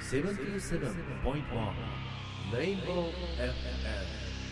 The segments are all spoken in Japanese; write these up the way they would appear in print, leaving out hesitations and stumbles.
77.1 Rainbow FM。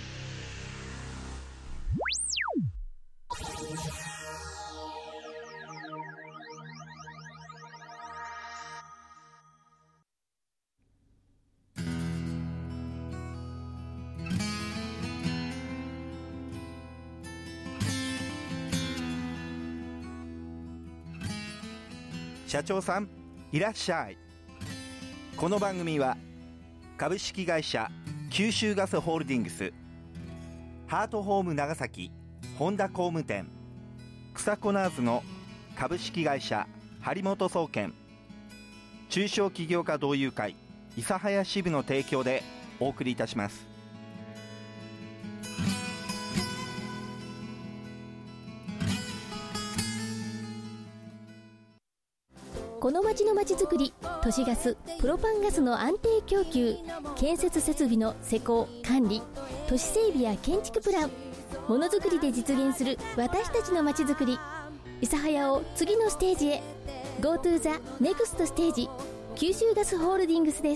社長さんいらっしゃい。この番組は株式会社九州ガスホールディングス、ハートホーム長崎本田工務店、草コナーズの株式会社張本総研、中小企業家同友会諫早支部の提供でお送りいたします。 この町の町づくり、都市ガス、プロパンガスの安定供給、建設設備の施工・管理、都市整備や建築プラン、ものづくりで実現する私たちの町づくり。諫早を次のステージへ。 Go to the next stage。 九州ガスホールディングスです。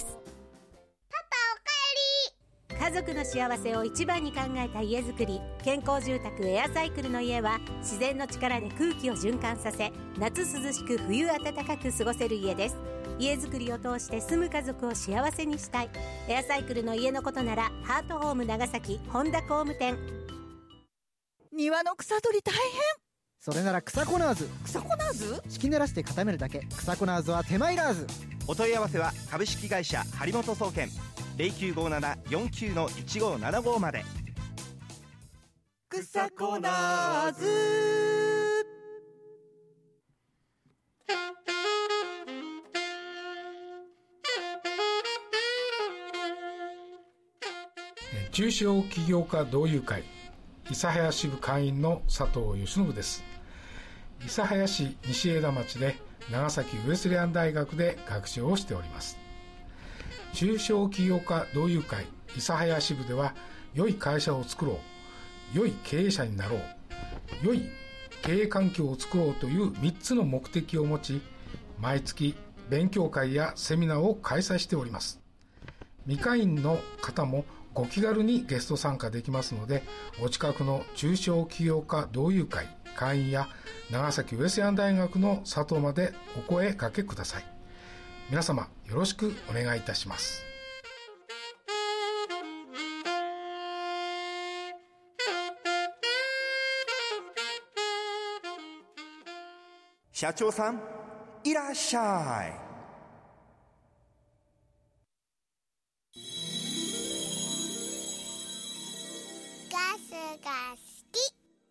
家族の幸せを一番に考えた家づくり、健康住宅エアサイクルの家は自然の力で空気を循環させ、夏涼しく冬暖かく過ごせる家です。家づくりを通して住む家族を幸せにしたい。エアサイクルの家のことならハートホーム長崎本田工務店。 庭の草取り大変。 それなら草コナーズ。 草コナーズ？ 敷き濡らして固めるだけ。草コナーズは手間いらず。 お問い合わせは株式会社張本総研 0957-49-1575 まで。 草コナーズ。 中小企業家同友会諫早支部会員の佐藤義信です。諫早市西枝町で長崎ウェスレアン大学で学習をしております。中小企業家同友会諫早支部では、良い会社を作ろう、良い経営者になろう、良い経営環境を作ろうという3つの目的を持ち、毎月勉強会やセミナーを開催しております。未会員の方もご気軽にゲスト参加できますので、お近くの中小企業家同友会会員や長崎ウェスレアン大学の佐藤までお声かけください。皆様よろしくお願いいたします。 社長さんいらっしゃい。 ガスが好き。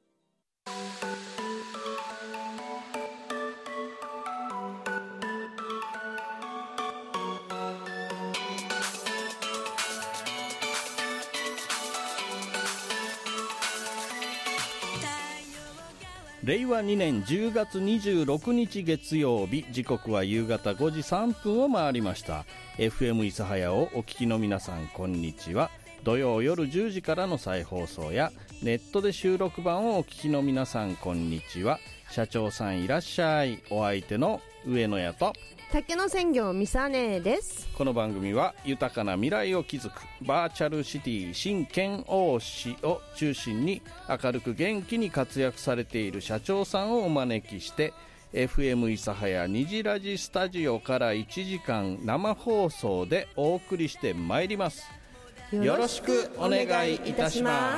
令和2年10月26日月曜日、時刻は夕方5時3分を回りました。 FM 諫早をお聞きの皆さん、こんにちは。土曜夜10時からの再放送やネットで収録版をお聞きの皆さん、こんにちは。社長さんいらっしゃい。お相手の上野屋と竹野鮮魚みさねです。 この番組は豊かな未来を築くバーチャルシティ新県央市を中心に、明るく元気に活躍されている社長さんをお招きして、 FM 諫早虹ラジスタジオから1時間生放送でお送りしてまいります。よろしくお願いいたします。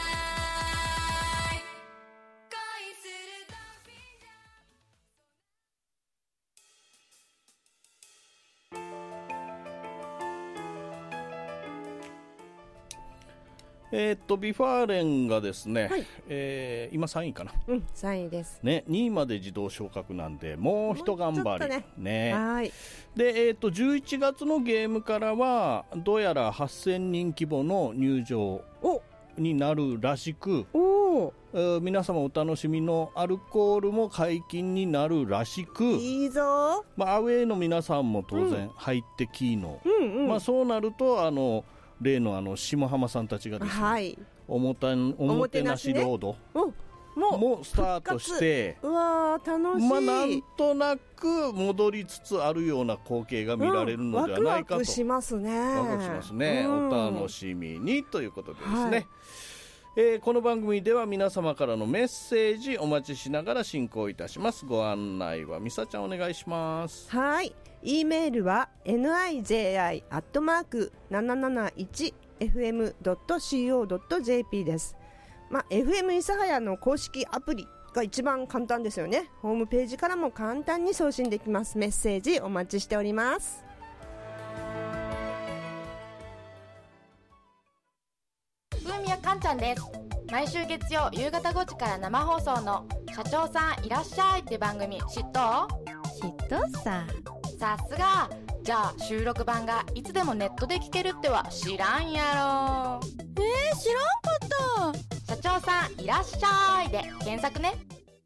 ビファーレンがですね、はい、今3位かな、 3位ですね。2位まで自動昇格なんで、もう一頑張りね。 はい。 で、11月のゲームからはどうやら8000人規模の入場になるらしく、皆様お楽しみのアルコールも解禁になるらしく、 いいぞ。 アウェーの皆さんも当然入ってキーの、そうなると例の下浜さんたちがですね、 はい、 おもてなしロードもスタートして、 うわー楽しい。 なんとなく戻りつつあるような光景が見られるのではないかと、 ワクワクしますね。 ワクワクしますね、お楽しみにということでですね、この番組では皆様からのメッセージお待ちしながら進行いたします。ご案内はみさちゃんお願いします。 はい、E メールは niji@771fm.co.jp です。FM 諫早の公式アプリが一番簡単ですよね。ホームページからも簡単に送信できます。メッセージお待ちしております。 風宮かんちゃんです。毎週月曜夕方5時から生放送の社長さんいらっしゃいって番組知っと？ 知っとさ。 さすが。じゃあ収録版がいつでもネットで聞けるっては知らんやろ。 知らんかった。 社長さんいらっしゃいで検索ね。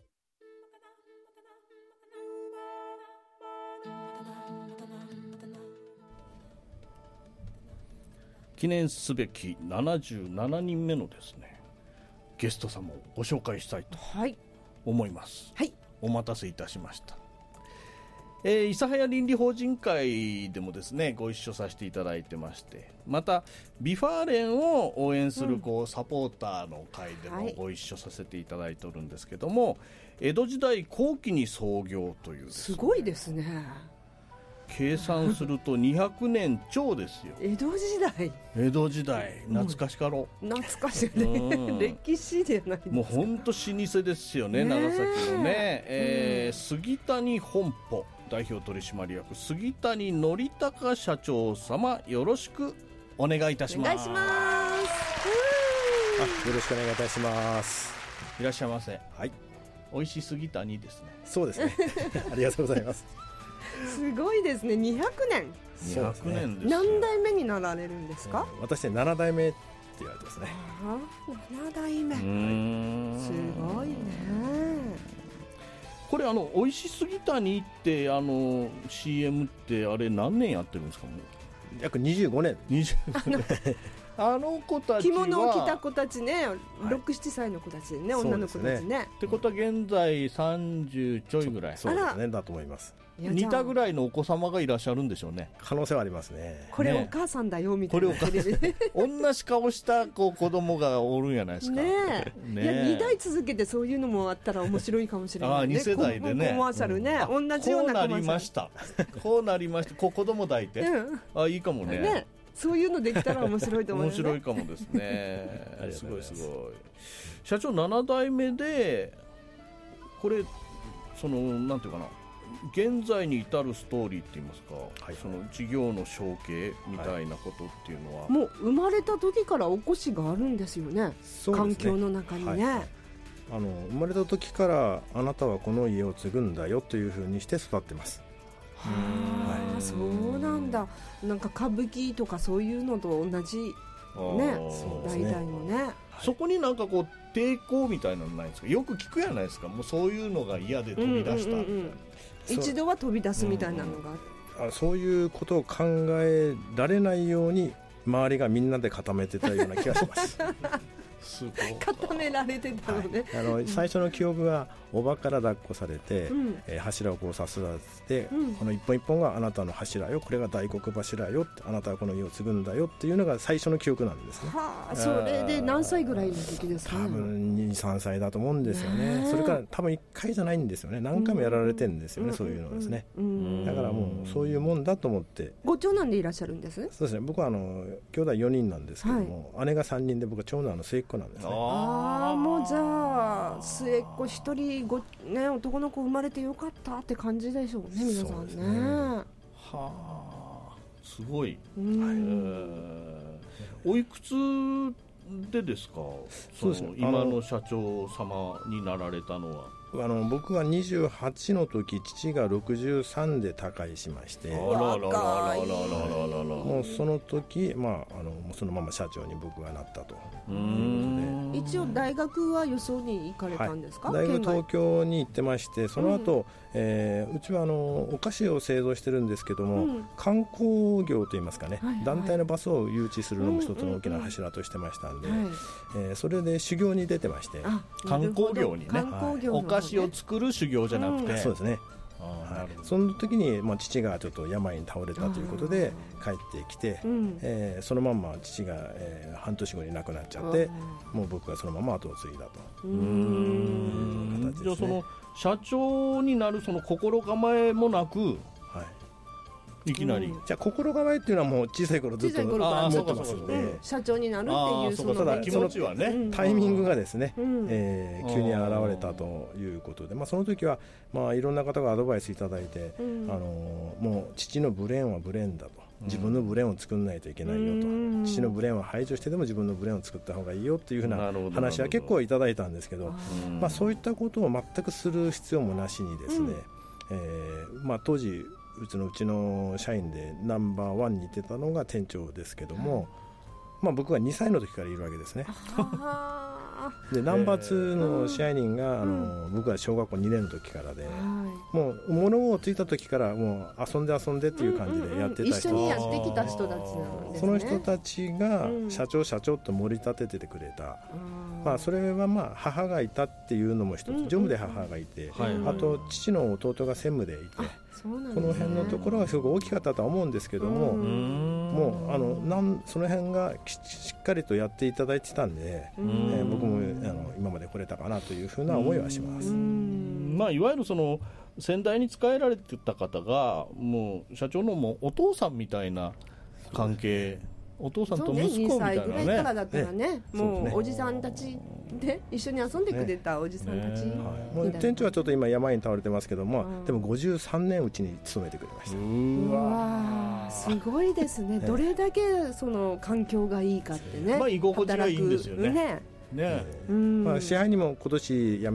記念すべき77人目のですねゲスト様をご紹介したいと思います。 はい、 お待たせいたしました。諫早倫理法人会でもですねご一緒させていただいてまして、またビファーレンを応援するサポーターの会でもご一緒させていただいておるんですけども、江戸時代後期に創業というですね、 すごいですね。 計算すると200年超ですよ。 江戸時代懐かしかろう。 懐かしいね歴史でないですか。 もう本当老舗ですよね、長崎のね、杉谷本舗代表取締役杉谷則孝社長様、よろしくお願いいたします。 お願いします。 よろしくお願いいたします。 いらっしゃいませ。 はい、 美味しい杉谷ですね。 そうですねありがとうございます。 すご200年。 200年です。 何代目になられるんですか？ 私ね7代目って言われてますね。 7代目。すごいね。 これ美味しすぎ谷ってCM ってあれ何年やってるんですか？もう約25年。 子たちは着物を着た子たちね、6、7歳の子たちね、女の子たちね。 ってことは現在30ちょいぐらい。 そうですね、だと思います。 似たぐらいのお子様がいらっしゃるんでしょうね。 可能性はありますね。 これお母さんだよみたいなテレビで同じ顔した子供がおるんじゃないですか。 いや2代続けてそういうのもあったら面白いかもしれないね。 2世代でね、 コマーシャルね、同じようなコマーシャル。 こうなりましたこうなりました。子供抱いて、いいかもね。 そういうのできたら面白いと思いますね。 面白いかもですねすごいすごい。社長7代目でこれなんていうかな、現在に至るストーリーって言いますか、その事業の承継みたいなことっていうのは、 もう生まれた時からおこしがあるんですよね。環境の中にね、 生まれた時からあなたはこの家を継ぐんだよというふうにして育ってます。 そうなんだ。なんか歌舞伎とかそういうのと同じね、代々のね。 そこになんかこう抵抗みたいなのないですか？よく聞くやないですか。もうそういうのが嫌で飛び出したみたいな、 一度は飛び出すみたいなのが、 そういうことを考えられないように周りがみんなで固めてたような気がします固められてたのね、 最初の記憶がおばから抱っこされて、柱をこうさすらせて、この一本一本があなたの柱よ、これが大黒柱よ、あなたはこの家を継ぐんだよっていうのが最初の記憶なんですね。 それで何歳ぐらいの時ですか？ 多分 2,3 歳だと思うんですよね。それから多分1回じゃないんですよね。何回もやられてるんですよね、そういうのですね。だからもうそういうもんだと思って。 ご長男でいらっしゃるんです？ そうですね。僕は兄弟4人なんですけども、姉が3人で僕は長男の末っ子なんですね。 もうじゃあ末っ子1人ね、男の子生まれてよかったって感じでしょうね、皆さんね。 すごい。おいくつでですか？そうですね、今の社長様になられたのは。 僕が28の時、父が63で他界しまして、もうその時、そのまま社長に僕がなったと。 一応大学はよそに行かれたんですか？ 大学東京に行ってまして、その後、 うちはお菓子を製造してるんですけども、観光業といいますかね、団体のバスを誘致するのも一つの大きな柱としてましたんで、それで修行に出てまして、 観光業にね、お菓子を作る修行じゃなくて、 そうですね。その時に、父がちょっと病に倒れたということで帰ってきて、そのまま父が、半年後に亡くなっちゃって、もう僕がそのまま後を継いだという形ですね。 じゃあその社長になるその心構えもなく、いきなり、 じゃあ心構えっていうのはもう小さい頃ずっと持ってますので、 社長になるっていうその気持ちはね、 タイミングがですね、急に現れたということで、その時はいろんな方がアドバイスいただいて、もう父のブレーンはブレーンだと、自分のブレーンを作んないといけないよと、父のブレーンは排除してでも自分のブレーンを作った方がいいよっていうふうな話は結構いただいたんですけど、そういったことを全くする必要もなしにですね、当時うちの社員でナンバーワンにいてたのが店長ですけども、僕が2歳の時からいるわけですね。でナンバー2の支配人が僕は小学校2年の時からで、もう物をついた時からもう遊んでっていう感じでやってた人、 一緒にやってきた人たちなんですね。 その人たちが社長と盛り立ててくれた。それは母がいたっていうのも一つ、常務で母がいて、あと父の弟が専務でいて、この辺のところがすごく大きかったとは思うんですけども、もうその辺がしっかりとやっていただいてたんで、僕も今まで来れたかなというふうな思いはします。 いわゆるその先代に仕えられてた方がもう社長のもうお父さんみたいな関係、お父さんと息子みたいなね。2歳ぐらいからだったらね、もうおじさんたちで一緒に遊んでくれたおじさんたち、 もう店長はちょっと今病に倒れてますけども、でも53年うちに勤めてくれました。 うわすごいですね。どれだけその環境がいいかってね、 居心地がいいんですよね。 支配人も今年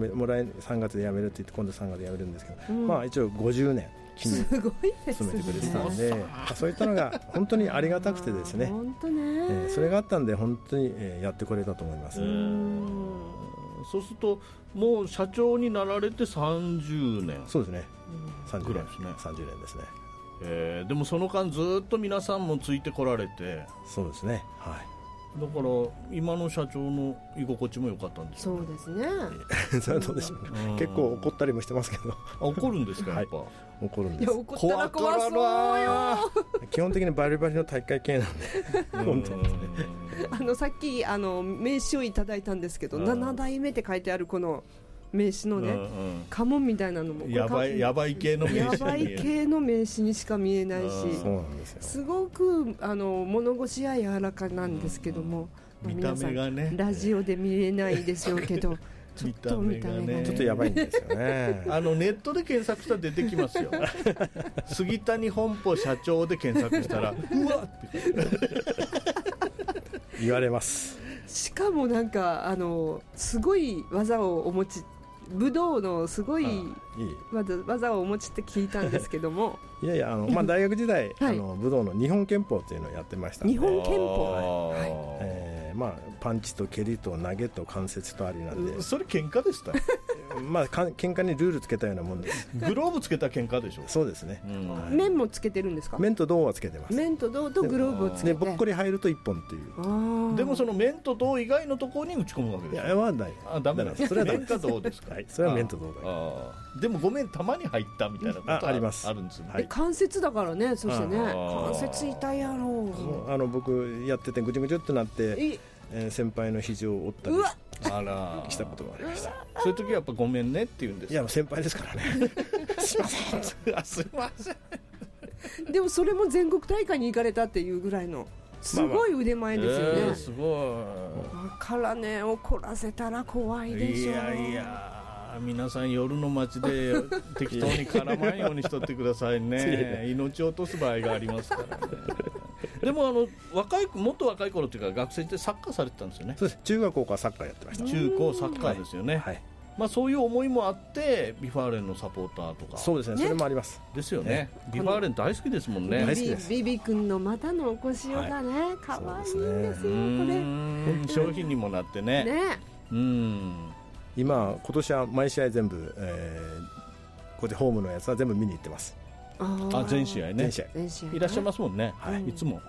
3月で辞めるって言って、今度3月で辞めるんですけど、一応50年すごいですね。 勤めてくれてたんで、そういったのが本当にありがたくてですね、それがあったんで本当にやってこれたと思います。 そうするともう社長になられて30年。 そうですね、30 ぐらいですね。 30年ですね。 でもその間ずっと皆さんもついてこられて。 そうですね、 だから今の社長の居心地も良かったんですよ。 そうですね。 それはどうでしょうか。結構怒ったりもしてますけど。 怒るんですか、やっぱ。 怒るんです。 怒ったら怖そうよ。 基本的にバリバリの大会系なんで。本当にですね。 さっき名刺をいただいたんですけど、7代目って書いてあるこの名刺のね、家紋みたいなのもやばい系の名刺、 やばい系の名刺にしか見えないし、 そうなんですよ。 すごく物腰は柔らかなんですけども、皆さんラジオで見れないでしょうけど、ちょっと見た目がね、 ちょっとやばいんですよね。 ネットで検索したら出てきますよ。杉谷本舗社長で検索したらうわって言われます。 しかもなんかすごい技をお持ち、武道のすごい技をお持ちって聞いたんですけども、 いやいや大学時代武道の日本拳法っていうのをやってました。 日本拳法、 パンチと蹴りと投げと関節とありなんで。 それ喧嘩でした。 喧嘩にルールつけたようなもんです。 グローブつけた喧嘩でしょ。 そうですね。 面もつけてるんですか。 面と銅はつけてます。 面と銅とグローブをつけて、 ぼっこり入ると1本っていう。 でもその面と銅以外のところに打ち込むわけです。 いやはない。 ダメなんです。 それは面か銅ですか。 それは面と銅だ。 でもごめん、たまに入ったみたいなことあります。 あるんですね。 関節だからね。そしてね、関節痛いやろう。 僕やっててぐちゅぐちゅってなって先輩の肘を折ったりしたことがありました。 そういう時はやっぱごめんねって言うんです。 いや先輩ですからね。すいません。 すいません。 でもそれも全国大会に行かれたっていうぐらいのすごい腕前ですよね。 すごい。 からね、怒らせたら怖いでしょう。 いや皆さん夜の街で適当に絡まんようにしとってくださいね。命を落とす場合がありますからね。でももっと若い頃っていうか学生ってサッカーされてたんですよね。 そうです。中学高校はサッカーやってました。 中高サッカーですよね。そういう思いもあってビファーレンのサポーターとか。 そうですね。それもあります。 ですよね。ビファーレン大好きですもんね。 大好きです。 ビビ君のまたのおこしよがね、可愛いんですよこれ。 商品にもなってね。 今年は毎試合全部こでホームのやつは全部見に行ってます。 全試合ね。 全試合いらっしゃいますもんね、 はい、 いつも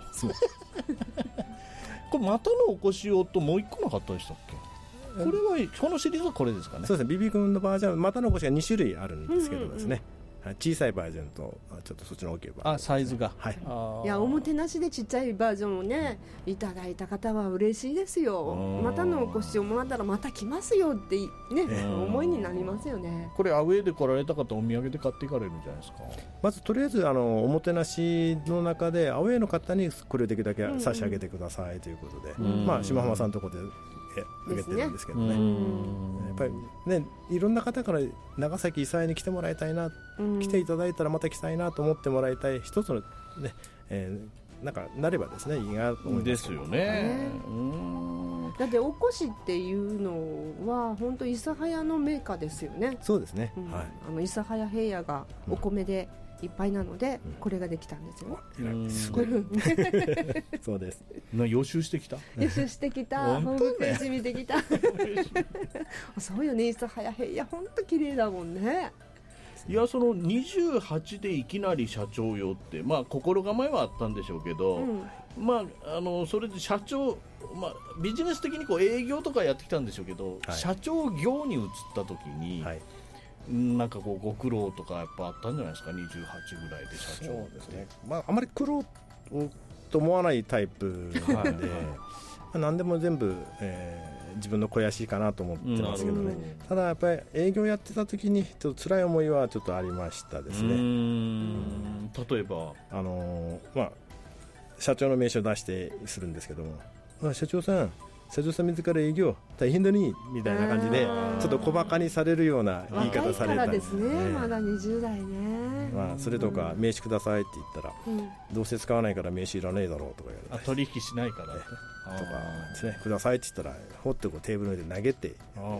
これ股の起こし用ともう一個なかったでしたっけ？これはこのシリーズはこれですかね。 そうですね、ビビ君のバージョン股の起こしが2種類あるんですけどですね、小さいバージョンとちょっとそっちの大きいバージョン、 サイズが、 はい、 いやおもてなしでちっちゃいバージョンをねいただいた方は嬉しいですよ。またのお越しをもらったらまた来ますよってね、思いになりますよね。 これアウェーで来られた方お土産で買っていかれるんじゃないですか。 まずとりあえずおもてなしの中でアウェーの方にこれをできるだけ差し上げてくださいということで、島浜さんのところであげてるんですけどね、やっぱりね、いろんな方から長崎諫早に来てもらいたいな、来ていただいたらまた来たいなと思ってもらいたい一つのね、なんかなればですね、いいなと思いますですよね。 だっておこしっていうのは本当諫早のメーカーですよね。 そうですね、 諫早平野がお米でいっぱいなので、これができたんですよね。 すごいそうです。 予習してきた。 予習してきた。ホームページ見てきた。そうよね、諫早平野本当綺麗だもんね。 いや、その28でいきなり社長よって、まあ心構えはあったんでしょうけど、まあそれで社長、まあビジネス的にこう営業とかやってきたんでしょうけど、社長業に移った時に。なんかこうご苦労とかやっぱあったんじゃないですか、28ぐらいで社長。 そうですね、まあ、あまり苦労と思わないタイプなんで何でも全部、自分の肥やしかなと思ってますけどね、ただやっぱり営業やってた時にちょっと辛い思いはちょっとありましたですね。 例えばまあ、社長の名刺を出してするんですけども、社長さん自ら営業大変だねみたいな感じでちょっと小バカにされるような言い方されたんですね。 まだ20代ね、 まあ、それとか名刺くださいって言ったら、どうせ使わないから名刺いらねえだろうとか言われて、 取引しないからとかですね、くださいって言ったらほってこうテーブルの上で投げて、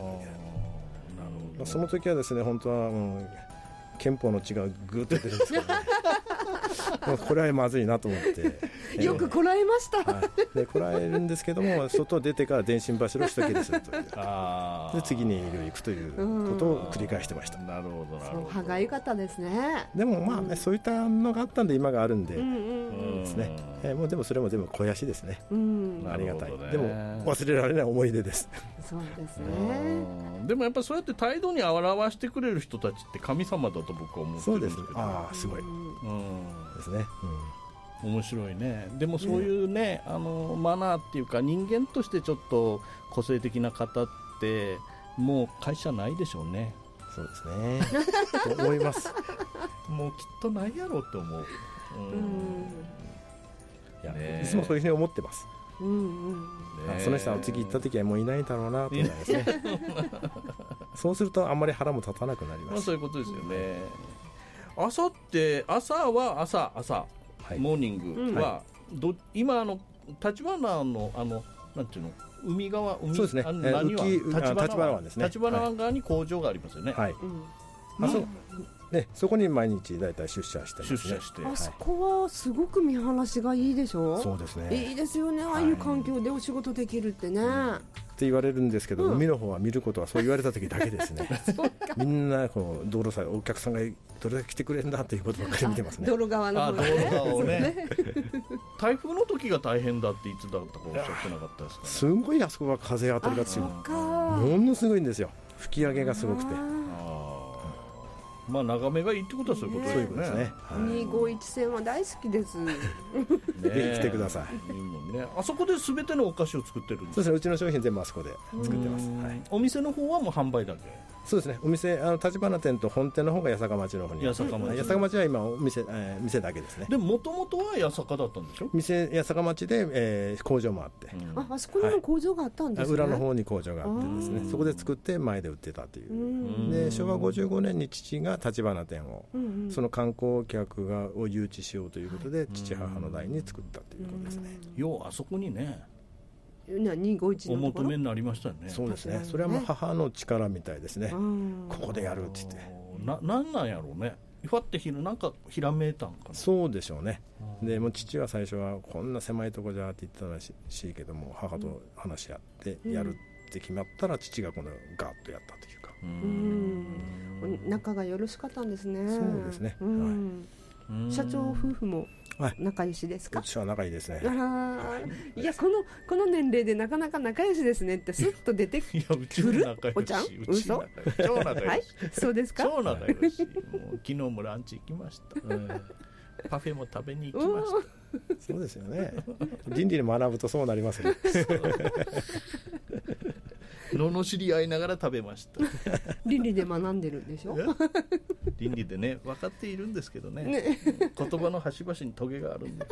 その時はですね、本当は憲法の血がぐっと出るんですけどねこれはまずいなと思ってよくこらえました、 でこらえるんですけども、外出てから電信柱を一切れするというで次に行くということを繰り返してました。 なるほどなるほど。 歯がゆかったですね。 でもまあね、そういったのがあったんで今があるんでですね、もうでもそれも全部肥やしですね。ありがたい、でも忘れられない思い出です。 そうですね。 でもやっぱそうやって態度に表してくれる人たちって神様だと僕は思ってるんですけど。 ああ、すごいですね。 面白いね。でもそういうね、マナーっていうか人間としてちょっと個性的な方ってもう会社ないでしょうね。 そうですねと思いますもうきっとないやろうって思う。 いつもそういうふうに思ってます。その人は次行った時はもういないだろうなと思いますねそうするとあんまり腹も立たなくなります。 そういうことですよね。朝って朝モーニングは、今立花のなんていうの、海側、 そうですね、立花湾ですね。 立花湾側に工場がありますよね。はい。 そこに毎日だいたい出社してますね。 出社して、 あそこはすごく見晴らしがいいでしょ。 そうですね。 いいですよね、ああいう環境でお仕事できるってね。 って言われるんですけど、海の方は見ることはそう言われた時だけですねみんなこう道路さえお客さんがどれだけ来てくれるんだっていうことばっかり見てますね。 道路側の方ね。 道路側をね台風の時が大変だっていつだったかおっしゃってなかったですかね。 すごいあそこは風当たりが強い、ものすごいんですよ。吹き上げがすごくて、 まあ眺めがいいってことはそういうことですね。 251線は大好きです来てください。 いいもんね。あそこで全てのお菓子を作ってるんですか。 そうですね、うちの商品全部あそこで作ってます。 お店の方はもう販売だけ。 そうですね、お店立花店と本店の方が八坂町の方に。八坂町は今店だけですね。 でもともとは八坂だったんでしょ。 八坂町で、工場もあって、 あそこにも工場があったんですね。 裏の方に工場があってですね、そこで作って前で売ってたという。で昭和55年に父が立花店を、その観光客を誘致しようということで、父母の代に作ったということですね。 ようあそこにね 251 お求めになりましたよね。 そうですね、それはもう母の力みたいですね。ここでやるって言ってなんなんやろうね。ふわってなんかひらめいたんかな。 そうでしょうね。でもう父は最初はこんな狭いとこじゃって言ってたらしいけども、母と話し合ってやるって決まったら父がこのガーッとやったというか、 仲がよろしかったんですね。 そうですね、 社長夫婦も仲良しですか？ 私は仲いいですね。 いやこの年齢でなかなか仲良しですねってスッと出てくる。 うちも仲良し。 おちゃん嘘？ 超仲良し、 はい、そうですか？ 超仲良し。もう昨日もランチ行きました、パフェも食べに行きました。 そうですよね。倫理で学ぶとそうなりますね。 罵り合いながら食べました。 倫理で学んでるんでしょ。 倫理でね分かっているんですけど ね言葉の端々にトゲがあるんです。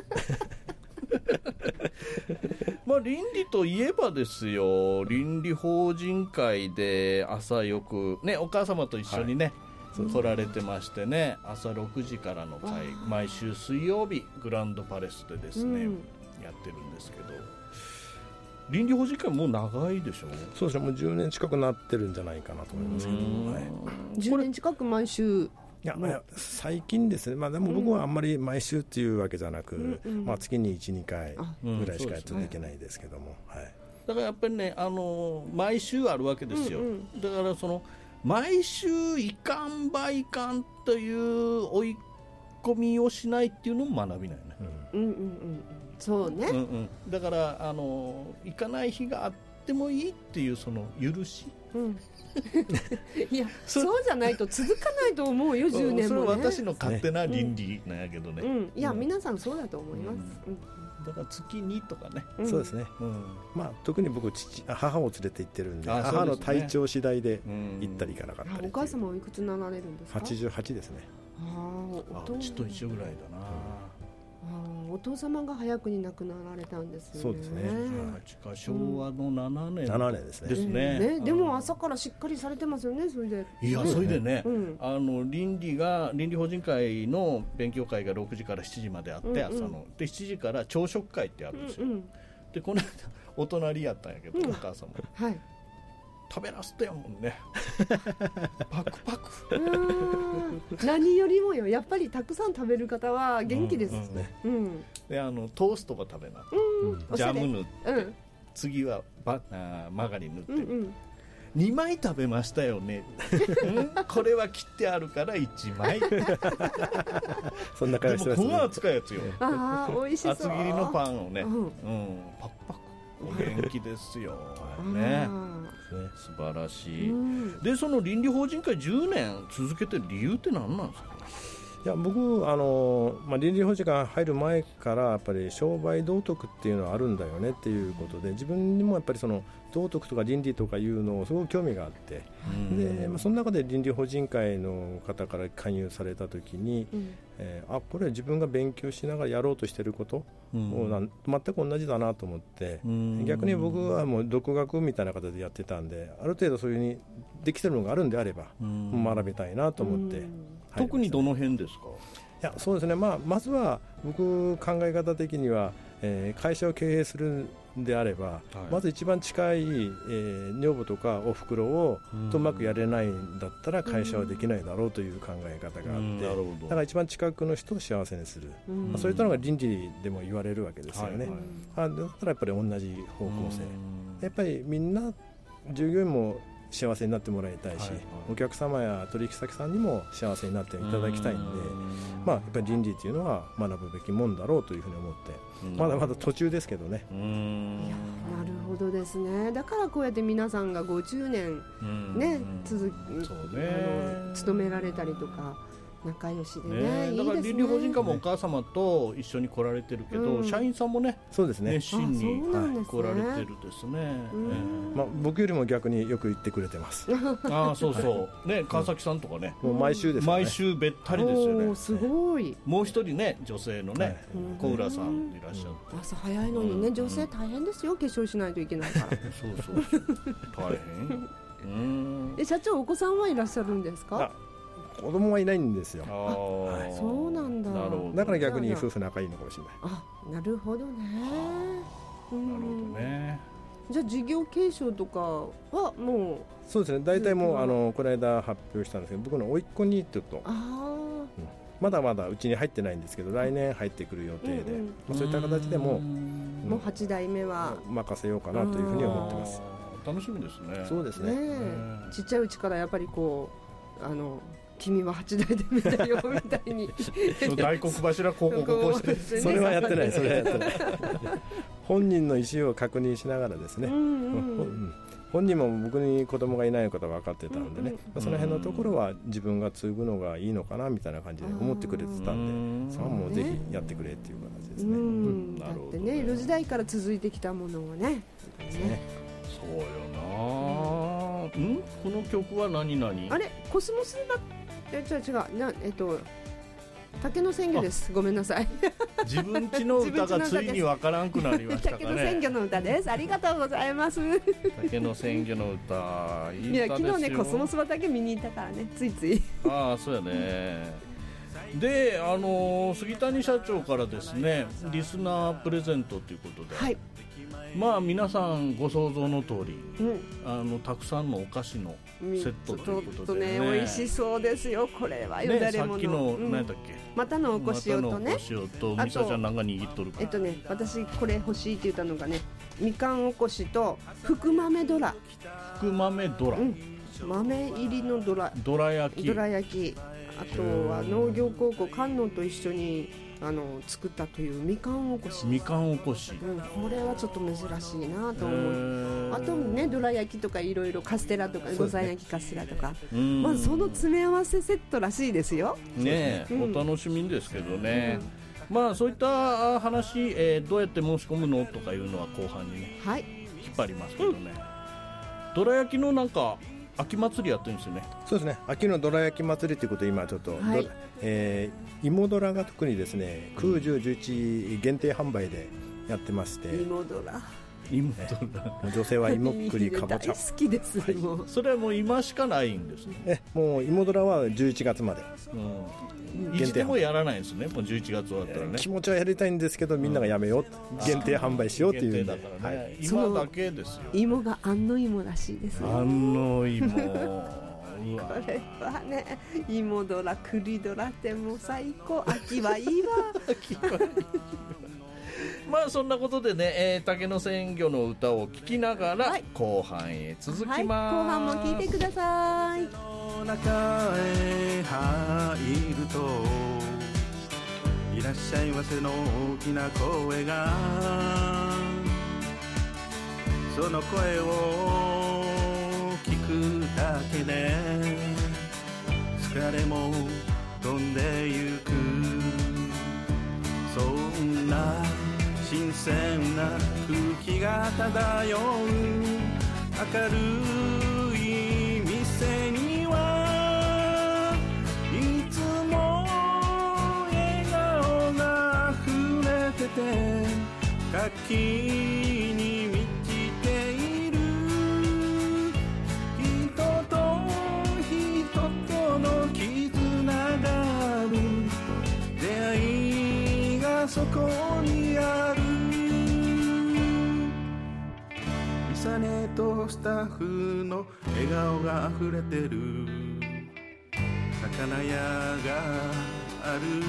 まあ倫理といえばですよ、倫理法人会で朝よくねお母様と一緒にね、来られてましてね、朝6時からの会、毎週水曜日グランドパレスでですね、やってるんですけど、倫理法人会もう長いでしょ？ そうですね、もう10年近くなってるんじゃないかなと思いますけど、 10年近く毎週。 いや、最近ですね、でも僕はあんまり毎週っていうわけじゃなく、月に 1,2 回ぐらいしかやっていけないですけども、 だからやっぱりね、毎週あるわけですよ、だからその毎週いかんばいかんという追い込みをしないっていうのも学びないね。 そうね、 だから行かない日があってもいいっていうその許し、 いやそうじゃないと続かないと思うよ、10年もね。 それは私の勝手な倫理なんやけどね、 いや皆さんそうだと思います、 だから月にとかね、 そうですね、特に僕母を連れて行ってるんで、母の体調次第で行ったり行かなかったり。 お母様はいくつになられるんですか ？88ですね。 うちと一緒ぐらいだな。 お父様が早くに亡くなられたんですね。 そうですね、 昭和の7年ですね。 でも朝からしっかりされてますよね。それでそれでね、倫理法人会の勉強会が6時から7時まであって、朝ので7時から朝食会ってあるんですよ、でこの間お隣やったんやけど、お母様食べらせてやもんね。パクパク。 何よりもよ、やっぱりたくさん食べる方は元気ですね。 でトーストが食べな、ジャム塗って、次はマガリン塗って、2枚食べましたよね。これは切ってあるから1枚。 そんな会話してますね。 でもこの扱いやつよ。 美味しそう。 厚切りのパンをね、パクパク。お元気ですよ。ね、素晴らしい。でその倫理法人会10年続けてる理由って何なんですか？ いや僕倫理法人会入る前からやっぱり商売道徳っていうのはあるんだよねっていうことで、自分にもやっぱりその道徳とか倫理とかいうのをすごく興味があって、でその中で倫理法人会の方から勧誘された時に、これは自分が勉強しながらやろうとしていることを全く同じだなと思って、逆に僕はもう独学みたいな形でやってたんで、ある程度そういう風にできてるのがあるんであれば学びたいなと思って、 特にどの辺ですか？ いやそうですね、まずは僕考え方的には、会社を経営するんであれば、まず一番近い、女房とかおふくろをとうまくやれないんだったら会社はできないだろうという考え方があって、だから一番近くの人を幸せにする、そういったのが倫理でも言われるわけですよね。だったらやっぱり同じ方向性、やっぱりみんな従業員も幸せになってもらいたいし、お客様や取引先さんにも幸せになっていただきたいんで、やっぱり倫理というのは学ぶべきもんだろうというふうに思って、まだまだ途中ですけどね。 いやなるほどですね。だからこうやって皆さんが50年ね勤められたりとか仲良しでね、 だから倫理法人会もお母様と一緒に来られてるけど、社員さんもね、 そうですね、 熱心に来られてるですね。 僕よりも逆によく言ってくれてます。 そうそうね、川崎さんとかね、 もう毎週ですね。 毎週べったりですよね。 すごい。 もう一人ね、女性のね、小浦さんいらっしゃって、 朝早いのにね、女性大変ですよ、化粧しないといけないから。 そう大変。社長、お子さんはいらっしゃるんですか？ 子供はいないんですよ。 そうなんだ。 だから逆に夫婦仲いいのかもしれない。 なるほどね。 なるほどね。 じゃあ事業継承とかはもうそうですね、大体もうこの間発表したんですけど、僕の甥っ子にちょっとまだまだうちに入ってないんですけど、来年入ってくる予定で、そういった形でもう8代目は任せようかなというふうに思ってます。 楽しみですね。 そうですね。 ちっちゃいうちからやっぱりこう君は8代で見たよみたいに大黒柱こうしてそれはやってない。それはやってない。本人の意思を確認しながらですね。本人も僕に子供がいないことが分かってたんでね、その辺のところは自分が継ぐのがいいのかなみたいな感じで思ってくれてたんで、それはもうぜひやってくれっていう形ですね。 だってね、江戸時代から続いてきたものをね。 そうよな。この曲は何々？ あれコスモスだ。違う。竹の鮮魚です。ごめんなさい。自分家の歌がついにわからんくなりましたかね。 竹の鮮魚の歌です。ありがとうございます。 竹の鮮魚の歌、いい歌ですよ。 いや昨日ねコスモス畑見に行ったからね、ついつい。 ああそうやね。で杉谷社長からですね、リスナープレゼントということで、はい、まあ皆さんご想像の通り、たくさんのお菓子のセットということでね、 ちょっとね美味しそうですよ。これはよだれもの、 さっきの何だっけ、 またのおこしおとね、 またのおこしおと、みさちゃんなんか握っとるか。 私これ欲しいって言ったのがね、みかんおこしと福豆どら。 福豆どら、 豆入りのどら焼き。あとは農業高校観音と一緒に作ったというみかんおこし。これはちょっと珍しいなと思う。あとね、どら焼きとかいろいろカステラとかござい焼きカステラとか、まずその詰め合わせセットらしいですよね。お楽しみですけどね。まあそういった話、どうやって申し込むのとかいうのは後半にね、引っ張りますけどね。どら焼きのなんか秋祭りやってるんですよね。 そうですね。秋のどら焼き祭りということで今ちょっと、芋どらが特にですね、9、10、11限定販売でやってまして。 芋どら。 女性は芋っくりかぼちゃ。 大好きです。 それはもう今しかないんですね。 もう芋どらは11月まで。 いつでもやらないんですね。もう11月終わったらね。 気持ちはやりたいんですけどみんながやめよう、限定販売しようっていうんで、 今だけですよ。 芋が安納芋らしいですよ。 安納芋。これはね、芋どら栗どらってもう最高。秋はいいわ。 まあそんなことでね、竹の鮮魚の歌を聴きながら後半へ続きます。後半も聴いてください。 中へ入るといらっしゃいませの大きな声が、その声を聞くだけで疲れも飛んでゆく、そんな新鮮な空気が漂う明るい店にはいつも笑顔が溢れてて活気に満ちている、人と人との絆がある、出会いがそこにある。ミサネとスタッフの笑顔が溢れてる魚屋がある、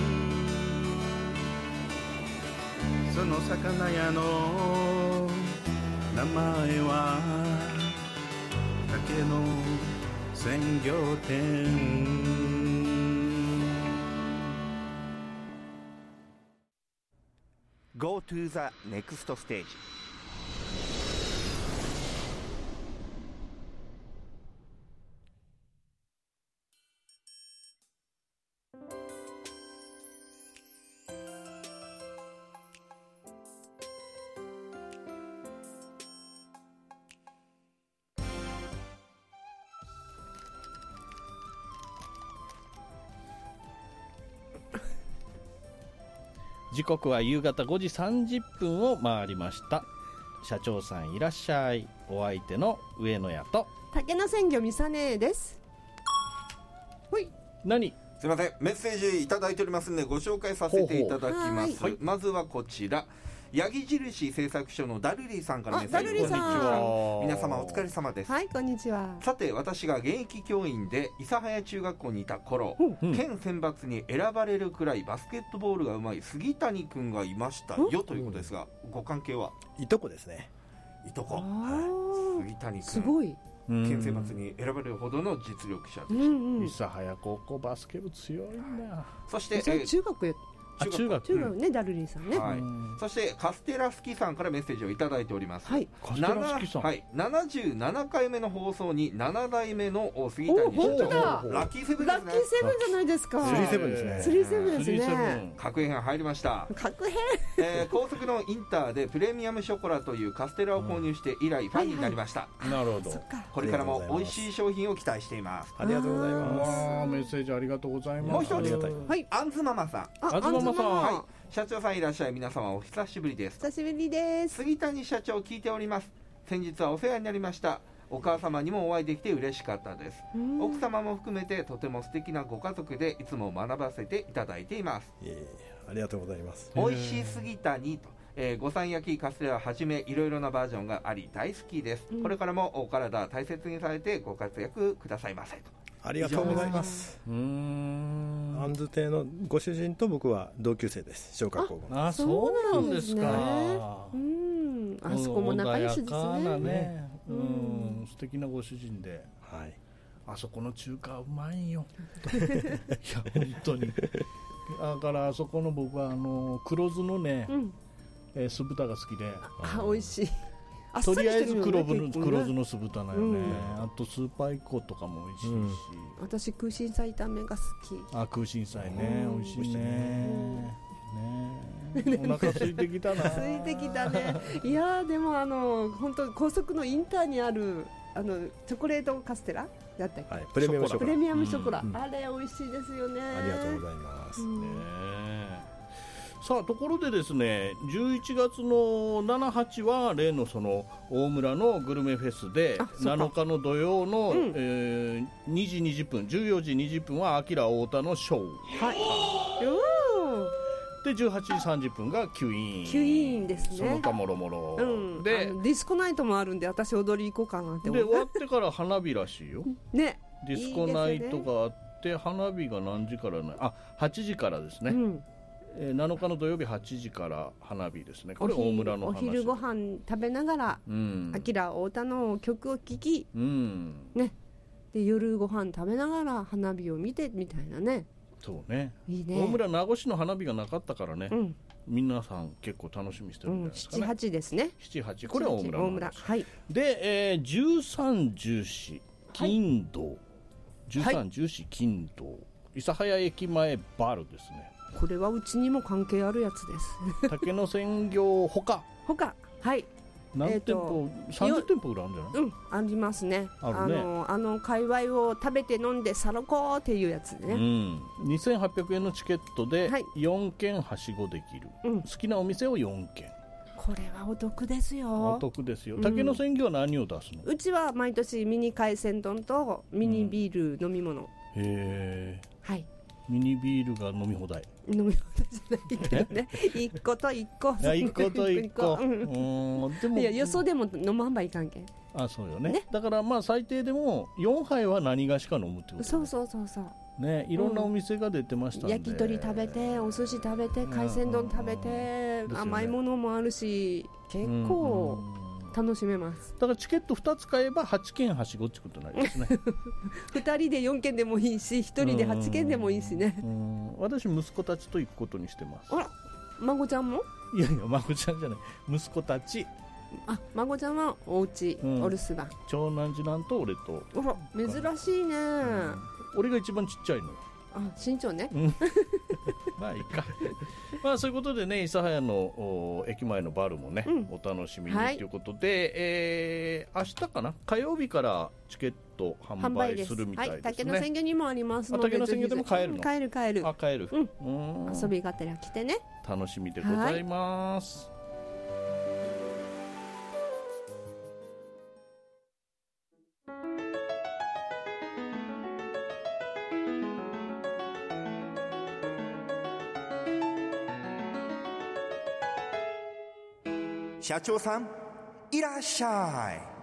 その魚屋の名前は竹の鮮魚店。 Go to the next stage。 時刻は夕方5時30分を回りました。社長さんいらっしゃい。お相手の上野屋と竹の鮮魚みさねです。ほい。 何？ すいません、メッセージいただいておりますのでご紹介させていただきます。まずはこちら、ヤギ印製作所のダルリーさんからメッセージ。こんにちは。皆様お疲れ様です。 はい、こんにちは。 さて、私が現役教員で諫早中学校にいた頃、県選抜に選ばれるくらいバスケットボールがうまい杉谷くんがいましたよ、ということですが、ご関係は？ いとこですね。 いとこ、杉谷君、 すごい県選抜に選ばれるほどの実力者でした。 諫早高校バスケ部強いんだよ。 そして中学ね、ダルリンさんね、 そしてカステラスキさんからメッセージをいただいております。 カステラスキさん、 77回目の放送に7代目の杉谷社長、ラッキーセブンですね。 ラッキーセブンじゃないですか。 37ですね。 37ですね。 確変が入りました。 確変、 高速のインターでプレミアムショコラというカステラを購入して以来ファンになりました。 なるほど。 これからも美味しい商品を期待しています。 ありがとうございます。 メッセージありがとうございます。 もう一つ、あんずママさん。 あずママさん、 社長さんいらっしゃい。皆様お久しぶりです。 久しぶりです。 杉谷社長聞いております。先日はお世話になりました。お母様にもお会いできて嬉しかったです。奥様も含めてとても素敵なご家族でいつも学ばせていただいています。 ありがとうございます。 美味しい杉谷と、ごさん焼きカステラをはじめいろいろなバージョンがあり大好きです。これからもお体大切にされてご活躍くださいませと。 ありがとうございます。あんず亭のご主人と僕は同級生です。小学校の。 そうなんですか。 あそこも仲良しですね。 素敵なご主人で、あそこの中華うまいよ。いや本当に。だからあそこの僕は黒酢のね、酢豚が好きで。 美味しい。 とりあえず黒酢の酢豚だよね。あとスーパーイコとかも美味しいし。 私空心菜炒めが好き。 空心菜ね、美味しいね。お腹空いてきたな。 空いてきたね。いやでも本当高速のインターにあるチョコレートカステラだったっけ？ プレミアムショコラ。 プレミアムショコラ。あれ美味しいですよね。 ありがとうございます。 さあところでですね、11月の7、8は例のその大村のグルメフェスで、7日の土曜の、2時20分14時20分はアキラ太田のショー、で18時30分がキュイーンですね。 その他もろもろでディスコナイトもあるんで私踊り行こうかなって思って。 で終わってから花火らしいよ。 ね、 ディスコナイトがあって花火が何時からね、8時からですね。7日の土曜日8時から花火ですね。これ大村の話。お昼ご飯食べながらアキラ太田の曲を聴き、ね、で夜ご飯食べながら花火を見てみたいなね。 そうね。 いいね。 大村名護市の花火がなかったからね、皆さん結構楽しみにしてるんじゃないですかね。 7、8ですね。 7、8、これは大村の話。 はい。 で、13、14金土、13、14金土、諫早駅前バルですね。 これはうちにも関係あるやつです。 竹の鮮魚ほか。 はい。 何店舗、30店舗ぐらいあるんじゃない？ ありますね。 あるね。 界隈を食べて飲んでさろこーっていうやつね。 2800円のチケットで4軒はしごできる。好きなお店を4軒。 これはお得ですよ。 お得ですよ。竹の鮮魚は何を出すの？ うちは毎年ミニ海鮮丼とミニビール飲み物。 へー。 はい。 ミニビールが飲み放題。 飲み放題じゃないけどね。1個と1個。 1個と1個。 でもいやよそでも飲まんばいかんけん。 そうよね。だからまあ最低でも4杯は何がしか飲むってこと。 そうね、いろんなお店が出てましたんで。 焼き鳥食べてお寿司食べて海鮮丼食べて甘いものもあるし結構楽しめます。 だからチケット2つ買えば8軒はしごってことになりますね。 2人で4軒でもいいし1人で8軒でもいいしね。 私息子たちと行くことにしてます。 あら、孫ちゃんも？ いや孫ちゃんじゃない、息子たち。 孫ちゃんはお家、お留守番。 長男次男と俺と。 珍しいね。 俺が一番ちっちゃいのよ。 身長ね。 まあいいか。まあそういうことでね、諫早の駅前のバルもね、お楽しみにということで、明日かな、火曜日からチケット販売するみたいですね。 竹の鮮魚にもありますので。 竹の鮮魚でも買えるの？ 買える。 買える。 遊びがてら来てね。 楽しみでございます。 社長さんいらっしゃい。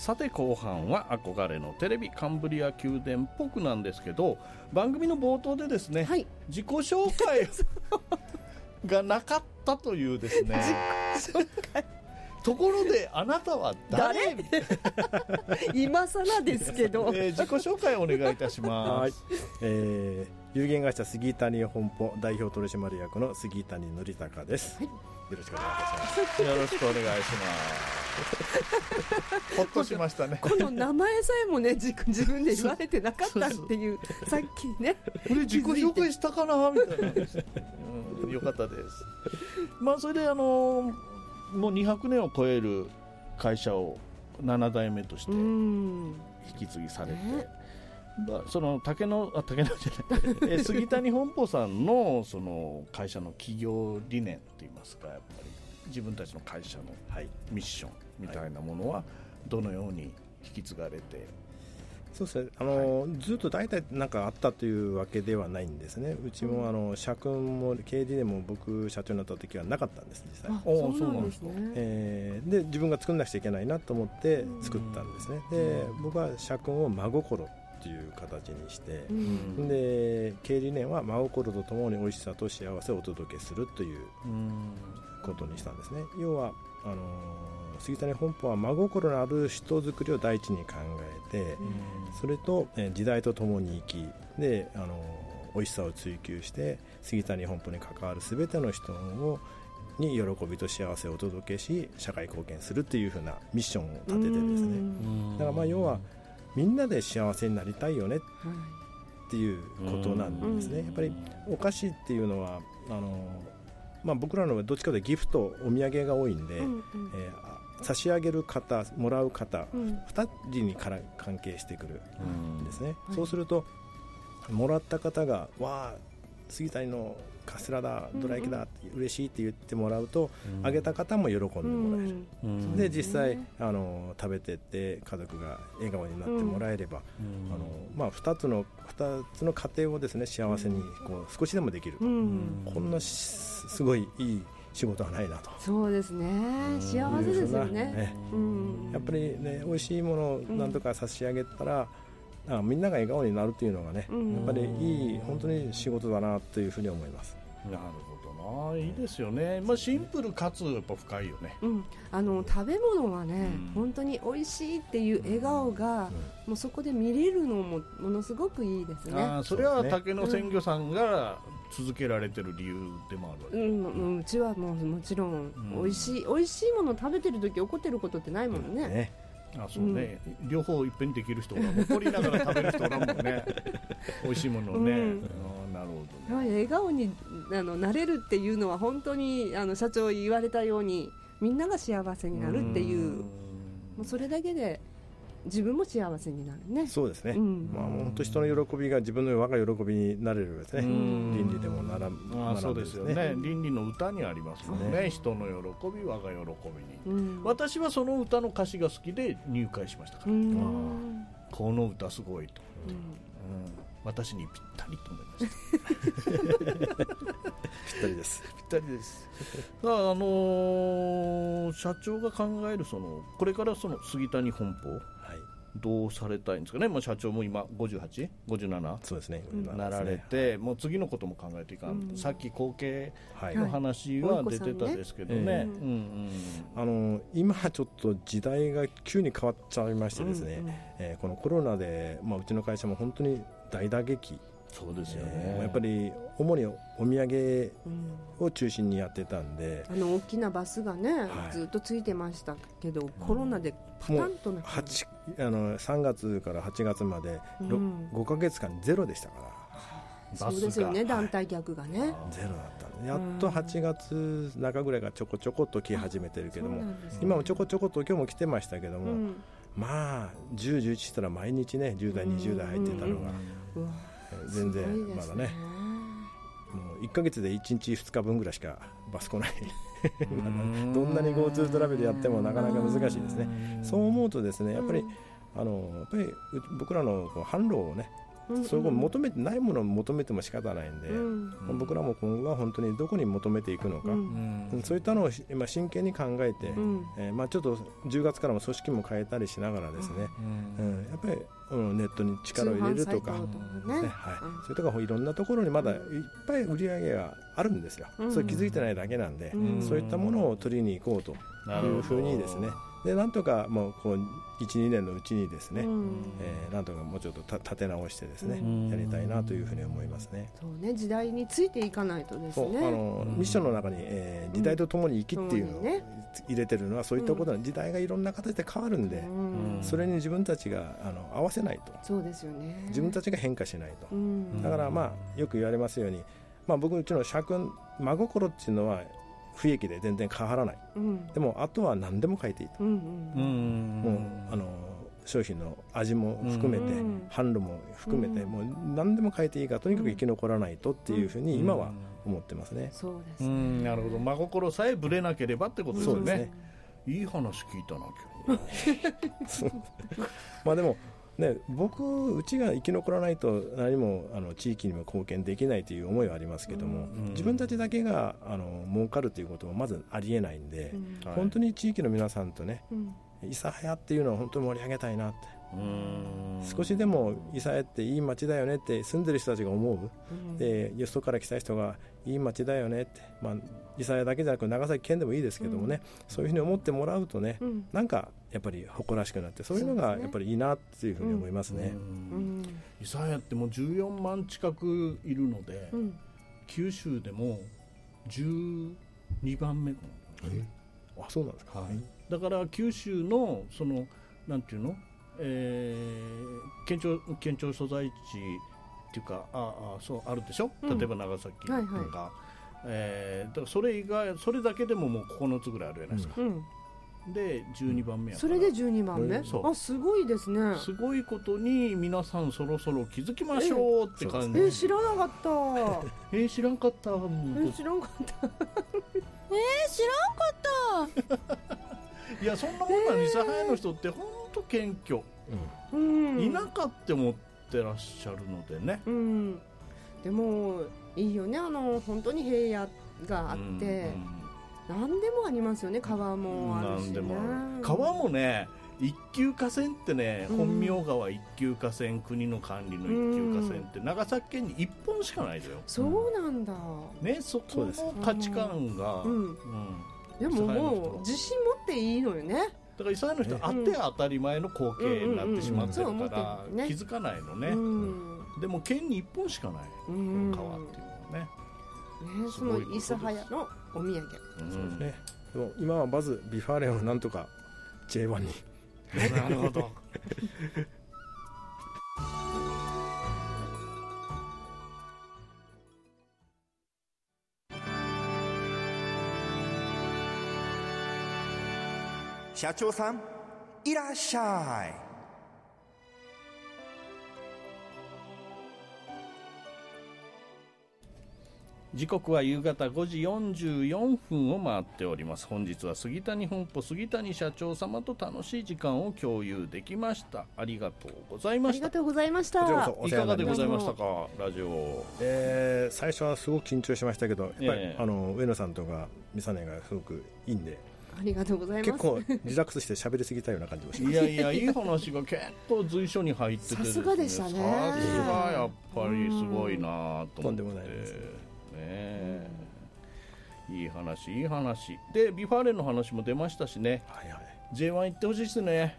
さて後半は憧れのテレビカンブリア宮殿っぽくなんですけど、番組の冒頭でですね、はい、自己紹介がなかったというですねところであなたは誰今更ですけど、 自己紹介をお願いいたします。 有限会社杉谷本舗代表取締役の杉谷則孝です、はい、よろしくお願いいたします。 よろしくお願いしますほっとしましたね。 この名前さえもね自分で言われてなかったっていうさっきねこれ自己紹介したかなみたいなよかったです。まあそれでもう200年を超える会社を7代目として引き継ぎされて、その竹野じゃない杉谷本舗さんのその会社の企業理念といいますか、やっぱり自分たちの会社のミッションみたいなものはどのように引き継がれて。 そうですね、ずっと大体なんかあったというわけではないんですね。うちも社訓も経営理念も僕社長になった時はなかったんです実際。 そうなんですね。 で自分が作んなくちゃいけないなと思って作ったんですね。で僕は社訓を真心という形にして、で経営理念は真心とともに美味しさと幸せをお届けするということにしたんですね。要は杉谷本舗は真心のある人づくりを第一に考えて、それと時代とともに生きで美味しさを追求して杉谷本舗に関わる全ての人に喜びと幸せをお届けし社会貢献するというふうなミッションを立ててですね、だから要はみんなで幸せになりたいよねっていうことなんですね。やっぱりお菓子っていうのは僕らのどっちかというとギフトお土産が多いんで、差し上げる方もらう方、2人にから関係してくるんですね、そうするともらった方がわー杉谷のカステラだどら焼きだって嬉しいって言ってもらうと、あげた方も喜んでもらえる、で実際食べてって家族が笑顔になってもらえれば、2つの家庭をですね幸せにこう少しでもできる、こんなすごいいい仕事はないなと。 そうですね、幸せですよね。 やっぱりね美味しいものを何とか差し上げたら、みんなが笑顔になるというのがね、やっぱりいい本当に仕事だなというふうに思います。 なるほどな、いいですよね。シンプルかつやっぱ深いよね。 食べ物はね、本当に美味しいっていう笑顔が、もうそこで見れるのもものすごくいいですね。 それは竹野鮮魚さんが続けられてる理由でもあるわけ。 うちはもちろん美味しいもの食べてる時怒ってることってないもんね。 そうね、両方いっぺんにできる人が怒りながら食べる人だもんね美味しいものをね、なるほどね。 笑顔になれるっていうのは本当に社長言われたようにみんなが幸せになるっていう、もうそれだけで自分も幸せになるね。 そうですね、本当人の喜びが自分の我が喜びになれるですね。倫理でもならそうですよね。倫理の歌にありますもんね。人の喜び我が喜びに、私はその歌の歌詞が好きで入会しましたから、この歌すごいと、私にぴったりと思いましたぴったりです社長が考えるこれから杉谷本舗、どうされたいんですかね。社長も今58、57 そうですねなられて、もう次のことも考えていかん、さっき後継の話は出てたですけどね、 今ちょっと時代が急に変わっちゃいましてですね、このコロナで、うちの会社も本当に大打撃。 そうですよね、 やっぱり主にお土産を中心にやってたんで、 大きなバスがね、ずっとついてましたけど、コロナでパタンとなく 3月から8月まで5ヶ月間ゼロでしたから、 そうですよね、団体客がねゼロだったんで、やっと8月中ぐらいがちょこちょこっと来始めてるけども、今もちょこちょこっと今日も来てましたけども、10、11したら毎日ね10代20代入ってたのが、全然まだね、もう1ヶ月で1日2日分ぐらいしかバス来ないどんなに GoTo トラベルやってもなかなか難しいですね。そう思うとですね、やっぱり僕らの販路をねそれを求めてないものを求めても仕方ないんで、僕らも今後は本当にどこに求めていくのか、そういったのを今真剣に考えて、ちょっと10月からも組織も変えたりしながらですね、やっぱりネットに力を入れるとか、そういうとこいろんなところにまだいっぱい売り上げがあるんですよ。それ気づいてないだけなんで、そういったものを取りに行こうというふうにですね、でなんとかもうこう 1,2 年のうちにですね、なんとかもうちょっと立て直してですね、やりたいなというふうに思いますね。 そうね、時代についていかないとですね。 ミッションの中に、時代とともに生きっていうのを入れてるのはそういったことなの。時代がいろんな形で変わるんで、それに自分たちが合わせないと。 そうですよね。 自分たちが変化しないと。だからよく言われますように、僕うちの社訓真心っていうのは不益で全然変わらない、でもあとは何でも変えていいと、もう商品の味も含めて、販路も含めて、もう何でも変えていいからとにかく生き残らないとっていうふうに今は思ってますね。 そうですね。 なるほど。真心さえぶれなければってことですよね。そうですね。いい話聞いたな今日。でもね、うちが生き残らないと何も地域にも貢献できないという思いはありますけども、自分たちだけが儲かるということはまずありえないんで、本当に地域の皆さんとね、諫早っていうのを本当に盛り上げたいなって、少しでも諫早っていい街だよねって住んでる人たちが思う、でよそから来た人がいい街だよねって、諫早だけじゃなく長崎県でもいいですけどもね、そういうふうに思ってもらうとね、なんかやっぱり誇らしくなって、そういうのがやっぱりいいなっていうふうに思いますね。 諫早ってもう14万近くいるので、九州でも12番目。 あ、そうなんですか。 だから九州のそのなんていうの、県庁所在地っていうか、そうあるでしょ、例えば長崎とか、だからそれだけでももう9つぐらいあるじゃないですか、で12番目やから。 それで12番目、すごいですね。 すごいことに皆さんそろそろ気づきましょうって感じ。 知らなかった。 知らんかった。 知らんかった。 知らんかった。 いや、そんなもんなの。諫早の人って本当謙虚、田舎って思ってらっしゃるのでね、 でもいいよね。本当に平野があって、何でもありますよね。川もあるしね。 川もね、一級河川ってね、本名川一級河川、国の管理の一級河川って長崎県に1本しかないですよ。 そうなんだね。そこの価値観が、 でももう自信持っていいのよね。 だから諫早の人、あって当たり前の光景になってしまってるから気づかないのね。でも県に1本しかない川っていうのはね。 その諫早のお土産。 そうですね。でも今はまずビファーレンをなんとか J1 に。 なるほど。 社長さん、いらっしゃい。 時刻は夕方5時44分を回っております。本日は杉谷本舗杉谷社長様と楽しい時間を共有できました。ありがとうございました。 ありがとうございました。 いかがでございましたか、ラジオ。 最初はすごく緊張しましたけど、やっぱり上野さんとかミサネがすごくいいんで、 ありがとうございます。 結構リラックスして喋りすぎたような感じもします。 いやいい話が結構随所に入ってて、 さすがでしたね。 さすがやっぱりすごいなと思って。 とんでもないですね。いい話で、ビファーレンの話も出ましたしね、J1 行ってほしいですね。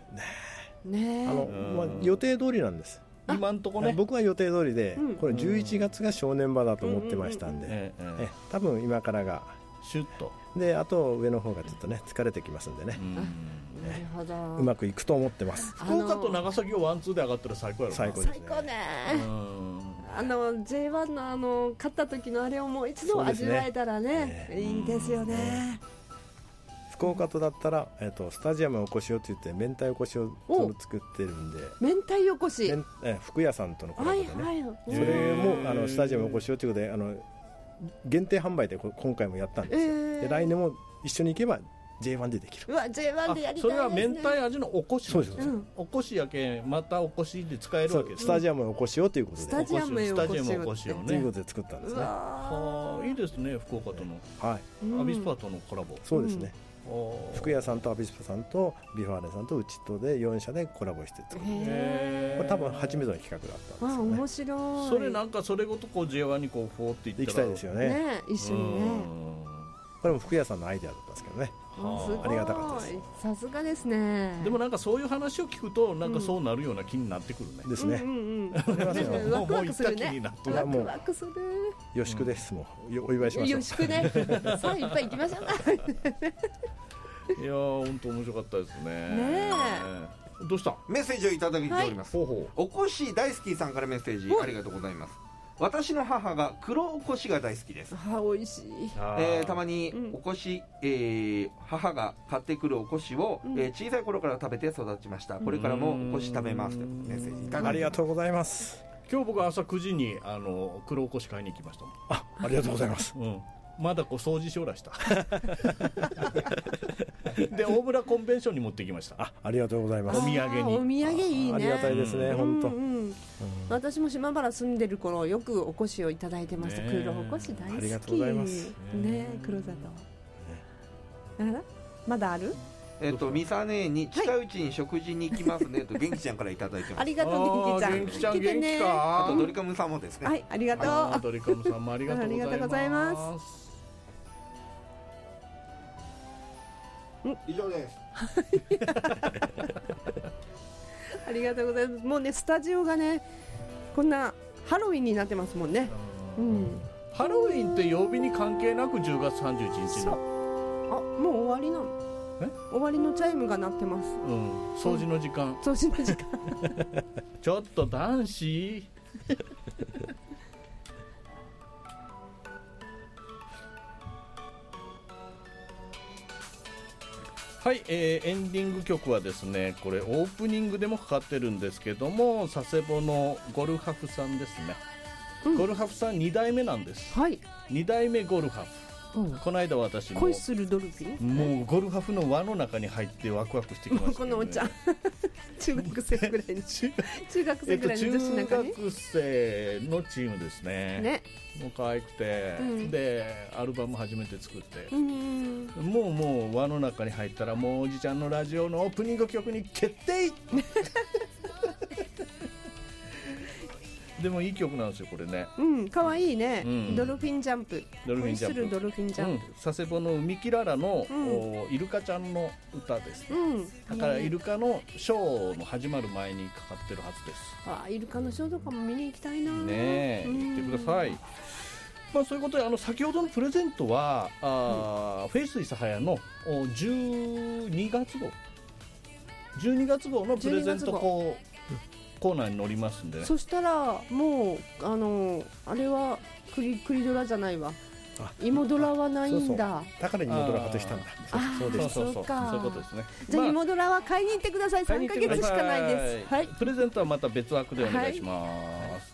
予定通りなんです。 今んとこね。 僕は予定通りで、これ11月が正念場だと思ってましたんで、多分今からがシュッとで、あと上の方がちょっとね疲れてきますんでね、うまくいくと思ってます。 福岡と長崎をワンツーで上がったら最高やろ。 最高ですね。 最高ね。J1 の勝った時のあれをもう一度味わえたらね、いいですよね。 福岡とだったら、スタジアムおこしをって言って明太おこしを作ってるんで、 明太おこし、 福屋さんとのコラボでね、それもスタジアムおこしをということで限定販売で今回もやったんですよ。で来年も一緒に行けば J1 でできる。 うわ J1 でやりたいですね。 それは明太味のおこし。 そうです、 おこしやけまたおこしで使えるわけです。 スタジアムへおこしよということで、 スタジアムへおこしよということで作ったんですね。 はあ、いいですね。福岡との、 はい、 アビスパとのコラボ。 そうですね。福屋さんとアビスパさんとビファーレさんとうちとで4社でコラボして作る。これ多分初めての企画だったんですよね。 面白い。 それなんかそれごとこう J1 にこうフォーって行きたいですよね。 ね、一緒にね。 これも福屋さんのアイデアだったんですけどね。ありがたかったです。 さすがですね。 でもなんかそういう話を聞くとなんかそうなるような気になってくるね。 ですね。 ワクワクするね。ワクワクする。 よしくです。もうお祝いしましょう。 よしくね。さあいっぱい行きましょう。 いやー本当面白かったですね。 ねえ。どうした？ メッセージをいただいております。おこし大好きさんからメッセージありがとうございます。私の母が黒おこしが大好きです。 美味しい。 たまにおこし、母が買ってくるおこしを、小さい頃から食べて育ちました。これからもおこし食べますとメッセージいただきます。 ありがとうございます。 今日僕は朝9時に黒おこし買いに行きましたもん。 ありがとうございます。 まだこう掃除しおらしたで大村コンベンションに持ってきました。 ありがとうございます。 お土産に。 お土産いいね。 ありがたいですね。本当。 私も島原住んでる頃よくおこしをいただいてました。黒おこし大好き。 ありがとうございますね。黒砂糖まだある？ ミサネに近いうちに食事に行きますねと元気ちゃんからいただいてます。 ありがとう元気ちゃん。 元気ちゃん元気か。 あとドリカムさんもですね。 はい、ありがとう。 ドリカムさんもありがとうございます。 以上です。 ありがとうございます。もうねスタジオがねこんなハロウィンになってますもんね。 ハロウィンって曜日に関係なく10月31日の。 もう終わりなの。終わりのチャイムが鳴ってます。 掃除の時間。 掃除の時間。 ちょっと男子。はい、エンディング曲はですね、これオープニングでもかかってるんですけども、佐世保のゴルハフさんですね。ゴルハフさん2代目なんです。2代目ゴルハフ。この間私も恋するドルフィン、 もうゴルハフの輪の中に入ってワクワクしてきました、ね、 このお茶中学生ぐらいの中学生ぐらいの女子の中に、 中学生のチームですね。もう可愛くて、でアルバム初めて作って、もう輪の中に入ったらもうおじちゃんのラジオのオープニング曲に決定でもいい曲なんですよこれね。 可愛いね。ドルフィンジャンプ。 恋するドルフィンジャンプ。 佐世保の海きららのイルカちゃんの歌です。だからイルカのショーの始まる前にかかってるはずです。 イルカのショーとかも見に行きたいな。 ねえ、行ってください。そういうことで先ほどのプレゼントはフェイス諫早の12月号のプレゼントコーナーに乗りますんでね。 そしたらもうあれは栗ドラじゃないわ。芋ドラはないんだ。 だから芋ドラ外したんだ。 そういうことですね。 じゃあ芋ドラは買いに行ってください。3ヶ月しかないです。はい。 プレゼントはまた別枠でお願いします。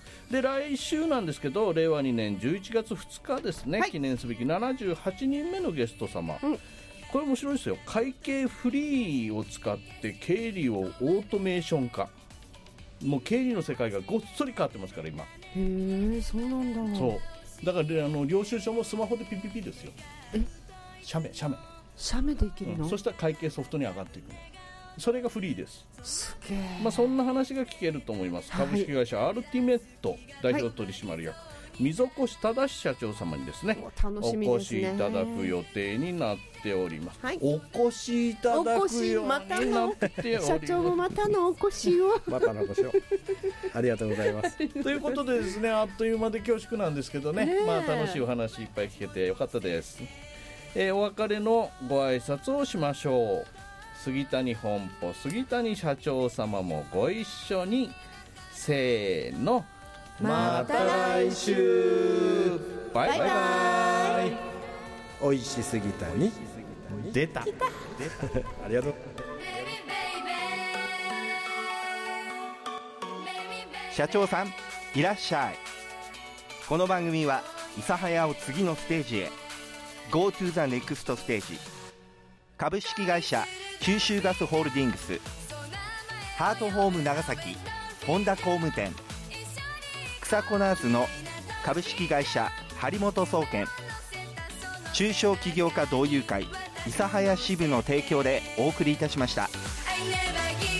で来週なんですけど令和2年11月2日ですね、記念すべき78人目のゲスト様、これ面白いですよ。会計フリーを使って経理をオートメーション化。もう経理の世界がごっそり変わってますから今。 へえ、そうなんだ。 そうだから領収書もスマホでピピピですよ。写メできるの、そしたら会計ソフトに上がっていくの。それがフリーです。 すげえ。 そんな話が聞けると思います。株式会社アルティメット代表取締役、溝越忠社長様にですね、お越しいただく予定になっております。お越しいただくようになっております。 社長もまたのお越しをありがとうございますということでですね、あっという間で恐縮なんですけどね、楽しいお話いっぱい聞けてよかったです。お別れのご挨拶をしましょう。杉谷本舗杉谷社長様もご一緒に。せーの、また来週。バイバイ。 おいしすぎたに出たありがとう。 社長さんいらっしゃい。この番組は諫早を次のステージへ Go to the next stage 株式会社九州ガスホールディングス、ハートホーム長崎本田工務店、草コナーズの株式会社張本総研、中小企業家同友会諫早支部の提供でお送りいたしました。